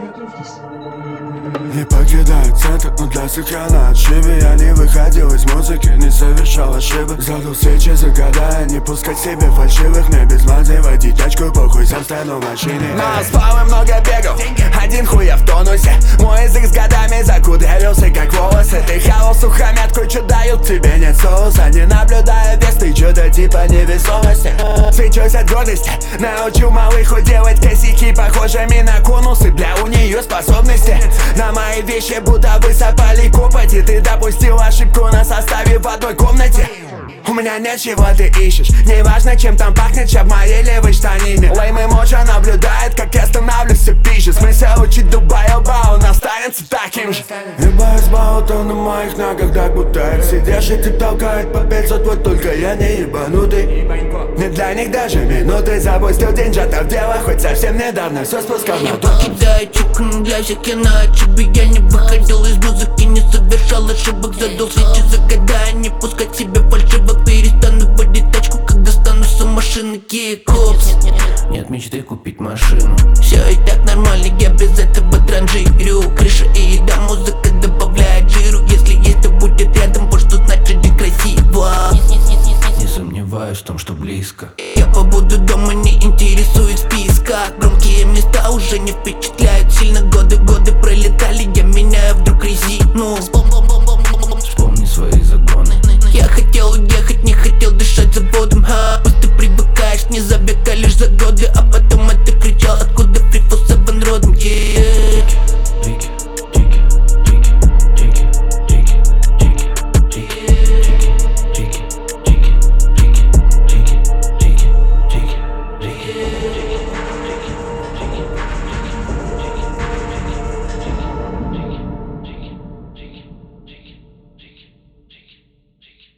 Готовьтесь. Не покидаю центр, но для сохрана отшибы. Я не выходил из музыки, не совершал ошибок. Задал свечи, загадая, не пускать себе фальшивых. Мне без мазы водить тачку, похуй, сам стану в машине. Но спал и много бегал, один хуя в тонусе. Мой язык с годами закудрявился, как волосы. Ты хавал сухомятку, чё дают тебе нет соуса. Не наблюдая вес, ты чё-то типа невесомости. Свечусь от гордости, научу малых уделать косяки, похожими на конусы. Бля, у нее способности на мои вещи будто высыпали копоти. Ты допустил ошибку на составе в одной комнате. У меня нет чего ты ищешь, неважно чем там пахнет, чё в моей левой штанине. Леймый моджа наблюдает, как я становлюсь все пизже. Смысл учить дубайоба, он останется таким же. Ебаюсь болото на моих ногах, так будто их сидишь и ты толкает по 500, вот только я не ебанутый. Не для них даже минуты, запустил деньжата в дело, хоть совсем недавно все спускал на дно. Покидаю чук, но для всех иначе бы я не выходил из музыки, не совершал ошибок. Задал свечи, загадая, не пускать себе фальшивок. Перестану водить тачку, когда стану с машины Kia Cops. Нет мечты купить машину. Все и так нормально, я без этого транжирю. Крыша и еда, музыка добавляет жиру. Если есть, то будет рядом, вот что значит жить красиво. Не сомневаюсь в том, что близко. Я побуду дома, не интересуюсь списках. Громкие места уже не впечатляют сильно. Годы пролетали, я меняю вдруг резину. Вспомни свои загоны. Я хотел уехать, не хотел дышать заводом. Просто привыкаешь, не за века, лишь за годы. А потом это кричал, откуда прифус родом.